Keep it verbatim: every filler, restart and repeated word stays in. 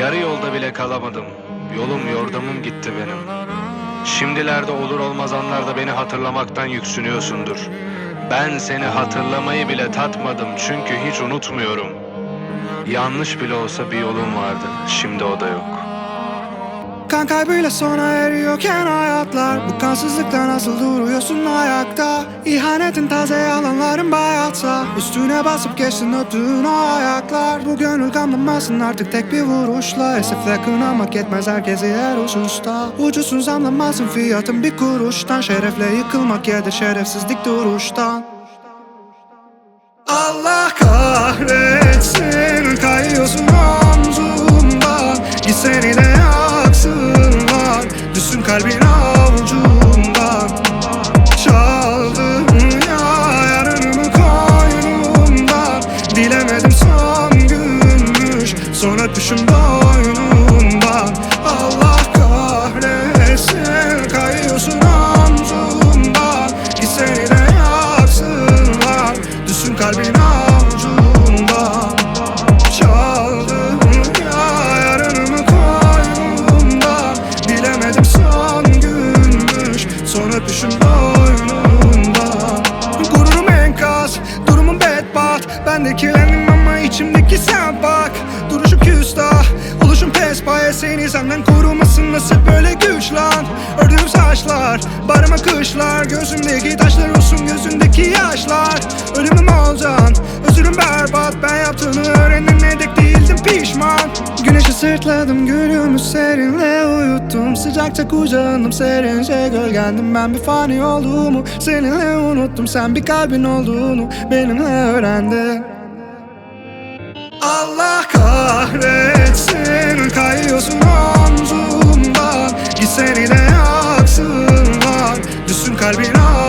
Yarı yolda bile kalamadım. Yolum yordamım gitti benim. Şimdilerde olur olmaz anlarda beni hatırlamaktan yüksünüyorsundur. Ben seni hatırlamayı bile tatmadım çünkü hiç unutmuyorum. Yanlış bile olsa bir yolum vardı, şimdi o da yok. Kan kaybıyla sona eriyorken hayatlar, bu kansızlıkta nasıl duruyorsun ayakta? İhanetin taze yalanların bayatsa, üstüne basıp geçtin öptüğün o ayaklar. Bu gönül kanlamasın artık tek bir vuruşla. Esefle kınamak yetmez herkesi her hususta. Ucuzsun zamlanmasın fiyatın bir kuruştan. Şerefle yıkılmak yedir şerefsizlik duruştan. Allah kahretsin, kayıyorsun omzumdan. Git seni de yaksınlar, düşsün kalbin avucumdan. Çaldın ya yarınımı koynumdan. Bilemedim son günmüş, son öpüşüm boynumdan. Allah kahretsin, kayıyorsun omzumdan. Git seni de yaksınlar, düşsün kalbin avucumdan. Çaldın ya yarınımı koynumdan. Bilemedim son günmüş, son öpüşüm boynumdan. Gururum enkaz, durumum bedbaht. Ben de kirlendim ama içimdeki sen bak. Duruşum küstah, oluşum pespaye. Seni senden korumasın nasıl böyle güç lan? Ördüğüm saçlar, barıma kışlar. Gözümdeki taşlar olsun gözündeki yaşlar. Ölümüm olacaksın, özürüm berbat. Ben yaptığını öğrenene dek değildim pişman. Güneşi sırtladım, gülümü serinle uyuttum. Sıcakça kucağındım, serince gölgendim. Ben bir fani olduğumu seninle unuttum. Sen bir kalbin olduğunu benimle öğrendin. Allah kahretsin, kayıyorsun omzumdan. Git seni de yaksınlar, düşsün kalbin